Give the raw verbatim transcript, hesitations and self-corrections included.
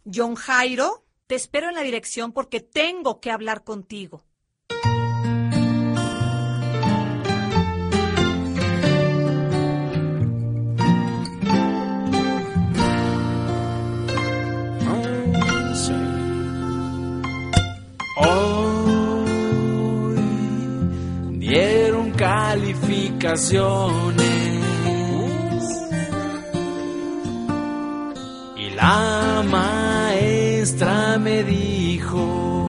John Jairo, te espero en la dirección porque tengo que hablar contigo. Hoy dieron calificaciones y la maestra me dijo: